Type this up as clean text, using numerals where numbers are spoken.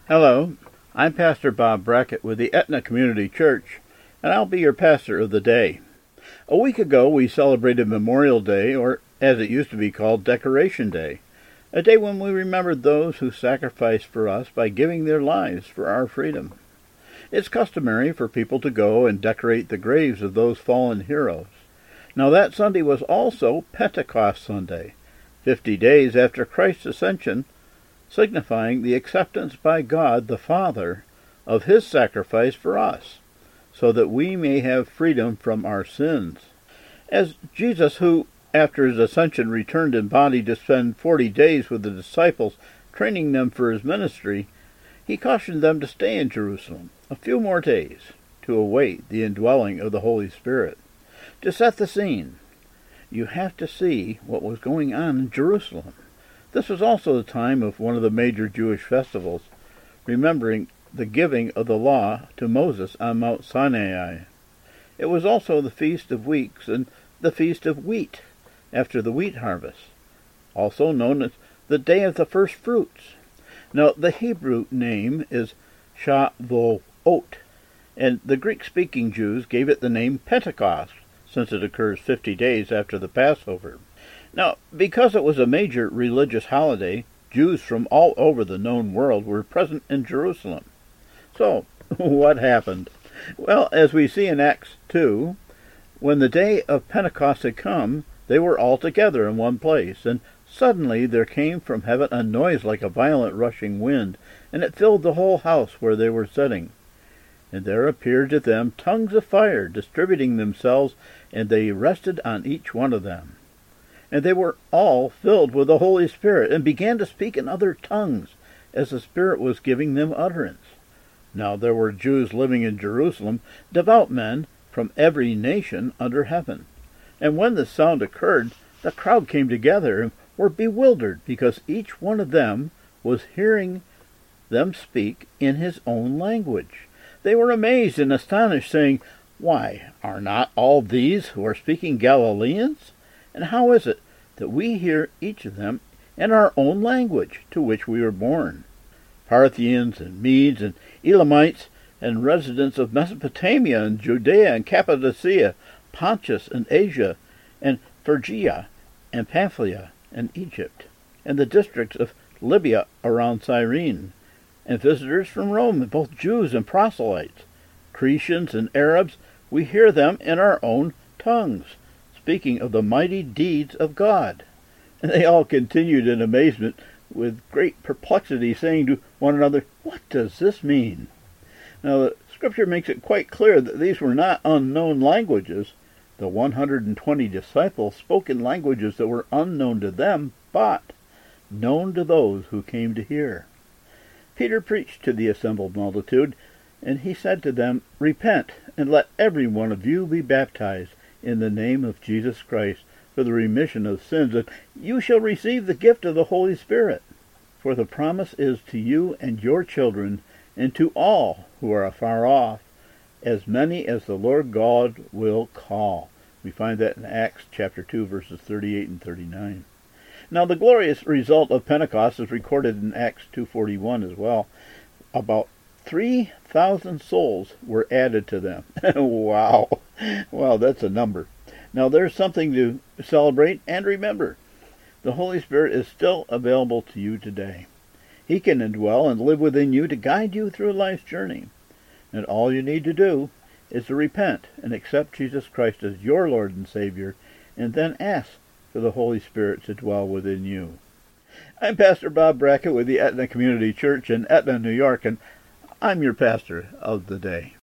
Hello, I'm Pastor Bob Brackett with the Etna Community Church, and I'll be your pastor of the day. A week ago we celebrated Memorial Day, or as it used to be called, Decoration Day, a day when we remembered those who sacrificed for us by giving their lives for our freedom. It's customary for people to go and decorate the graves of those fallen heroes. Now that Sunday was also Pentecost Sunday, 50 days after Christ's ascension, signifying the acceptance by God the Father of His sacrifice for us, so that we may have freedom from our sins. As Jesus, who after His ascension returned in body to spend 40 days with the disciples, training them for His ministry, He cautioned them to stay in Jerusalem a few more days to await the indwelling of the Holy Spirit. To set the scene, you have to see what was going on in Jerusalem. This was also the time of one of the major Jewish festivals, remembering the giving of the law to Moses on Mount Sinai. It was also the Feast of Weeks and the Feast of Wheat, after the wheat harvest, also known as the Day of the First Fruits. Now, the Hebrew name is Shavuot, and the Greek-speaking Jews gave it the name Pentecost, since it occurs 50 days after the Passover. Now, because it was a major religious holiday, Jews from all over the known world were present in Jerusalem. So, what happened? Well, as we see in Acts 2, when the day of Pentecost had come, they were all together in one place, and suddenly there came from heaven a noise like a violent rushing wind, and it filled the whole house where they were sitting. And there appeared to them tongues of fire, distributing themselves, and they rested on each one of them. And they were all filled with the Holy Spirit, and began to speak in other tongues, as the Spirit was giving them utterance. Now there were Jews living in Jerusalem, devout men from every nation under heaven. And when this sound occurred, the crowd came together, and were bewildered, because each one of them was hearing them speak in his own language. They were amazed and astonished, saying, "Why, are not all these who are speaking Galileans? And how is it that we hear each of them in our own language, to which we were born? Parthians and Medes and Elamites and residents of Mesopotamia and Judea and Cappadocia, Pontus and Asia and Phrygia and Pamphylia and Egypt, and the districts of Libya around Cyrene, and visitors from Rome, both Jews and proselytes, Cretians and Arabs, we hear them in our own tongues, speaking of the mighty deeds of God." And they all continued in amazement, with great perplexity, saying to one another, "What does this mean?" Now the Scripture makes it quite clear that these were not unknown languages. The 120 disciples spoke in languages that were unknown to them, but known to those who came to hear. Peter preached to the assembled multitude, and he said to them, "Repent, and let every one of you be baptized in the name of Jesus Christ for the remission of sins, and you shall receive the gift of the Holy Spirit. For the promise is to you and your children, and to all who are afar off, as many as the Lord God will call." We find that in Acts chapter 2, verses 38 and 39. Now the glorious result of Pentecost is recorded in Acts 2:41 as well. About 3,000 souls were added to them. Wow! Wow, that's a number. Now there's something to celebrate and remember. The Holy Spirit is still available to you today. He can indwell and live within you to guide you through life's journey. And all you need to do is to repent and accept Jesus Christ as your Lord and Savior, and then ask for the Holy Spirit to dwell within you. I'm Pastor Bob Brackett with the Etna Community Church in Etna, New York, and I'm your pastor of the day.